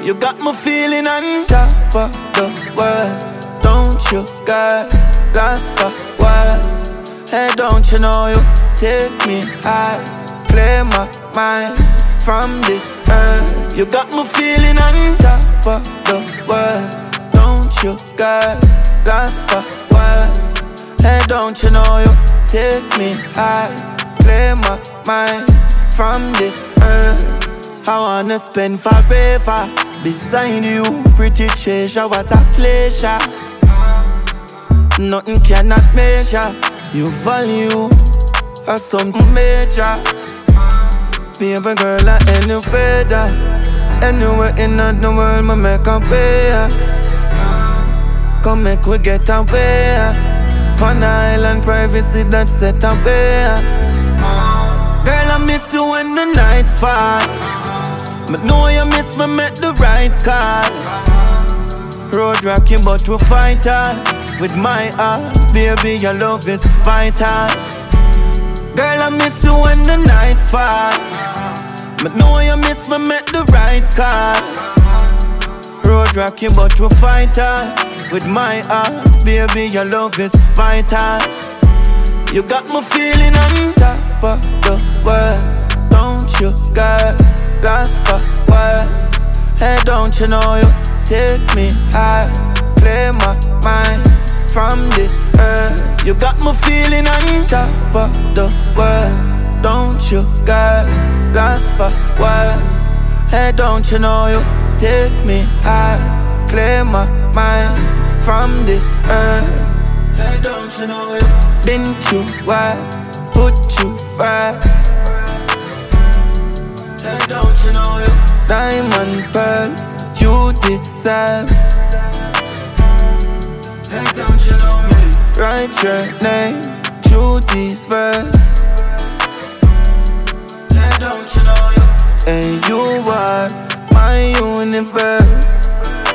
You got me feeling on top of the world. Don't you got last for words? Hey, don't you know you take me high, clear my mind from this earth. You got me feeling on top of the world. Don't you got last for words? Hey, don't you know you take me high, clear my mind from this earth. I wanna spend forever beside you, pretty treasure, what a pleasure. Nothing cannot measure your value or something major. Baby girl, I any better. Anywhere in the world, me make a way. Come make we get away. On island privacy that set away. Girl, I miss you when the night fall. But know you miss me, make the right call. Road rocking, but we fight hard. With my heart, baby, your love is vital. Girl, I miss you when the night fall. But know you miss me, make the right call. Road rocking, but we fight hard. With my heart, baby, your love is vital. You got me feeling on top of the world. Don't you got last for words? Hey, don't you know you take me high, clear my mind from this earth. You got me feeling on top of the world. Don't you got last for words? Hey, don't you know you take me high, clear my mind from this earth. Hey, don't you know you been too wise, put you first. Hey, don't you know you diamond pearls you deserve. Hey, don't you know me? Write your name through this verse. Hey, don't you know you? And you are my universe.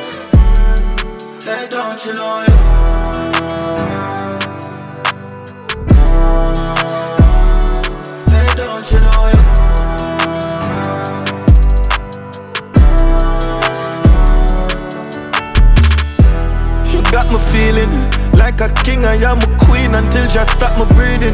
Hey, don't you know you? Hey, don't you know you? Got me feeling like a king, I am a queen until just stop me breathing.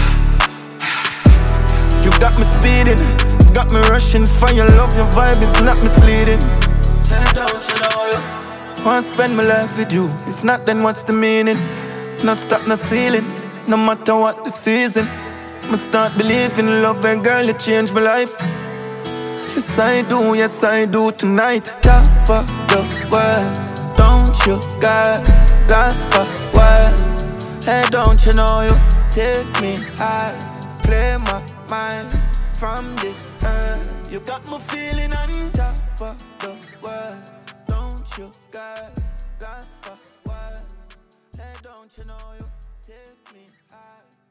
You got me speeding, got me rushing for your love, your vibe is not misleading. Hey, don't you know you? Wanna spend my life with you, if not then what's the meaning? No stop, no ceiling, no matter what the season. I start believing in love and girl, you changed my life. Yes I do tonight. Top of the world. Don't you got last for words? Hey, don't you know you take me high, clear my mind from this earth. You got me feeling on top of the world. Don't you got last for words? Hey, don't you know you take me high.